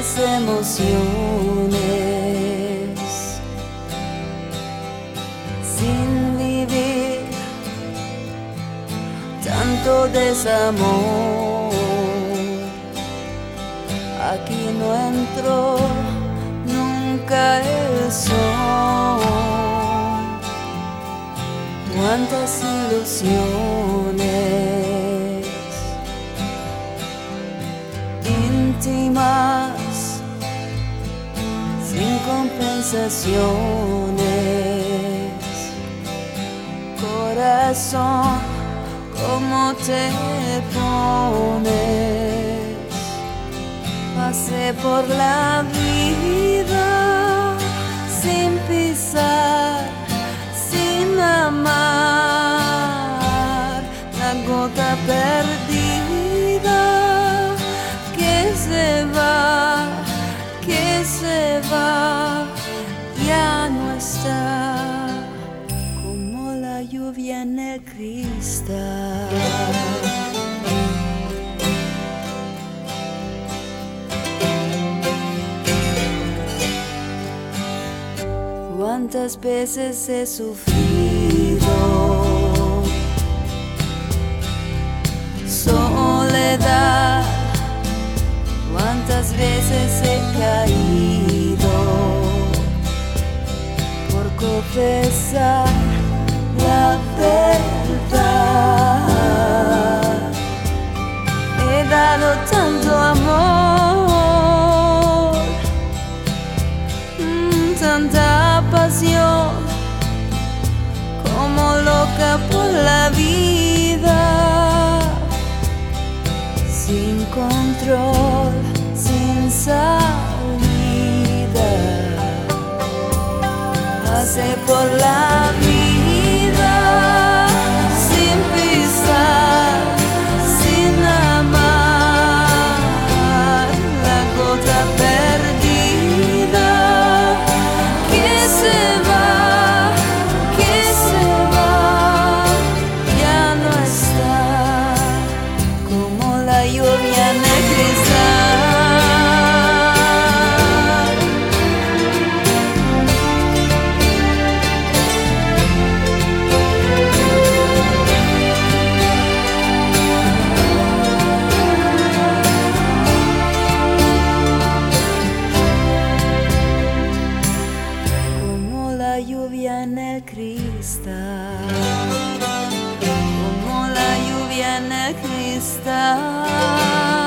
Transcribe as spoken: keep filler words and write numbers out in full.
las emociones, sin vivir tanto desamor. Aquí no entró nunca el sol. Cuántas ilusiones íntimas, sin compensaciones. Corazón, ¿cómo te pones? Pasé por la vida sin pisar, sin amar, la gota perdida que se va, que se va, ya no está, como la lluvia en el cristal. Cuántas veces he sufrido soledad, cuántas veces he caído por confesar la verdad. He dado tanto amor, tanta pasión, como loca por la vida, sin control, sin salida. Pasé por la vida sin pisar, sin amar, la gota perdida que se va, que se va, ya no está, como la lluvia en el cristal. Como la lluvia en el cristal, como la lluvia en el cristal.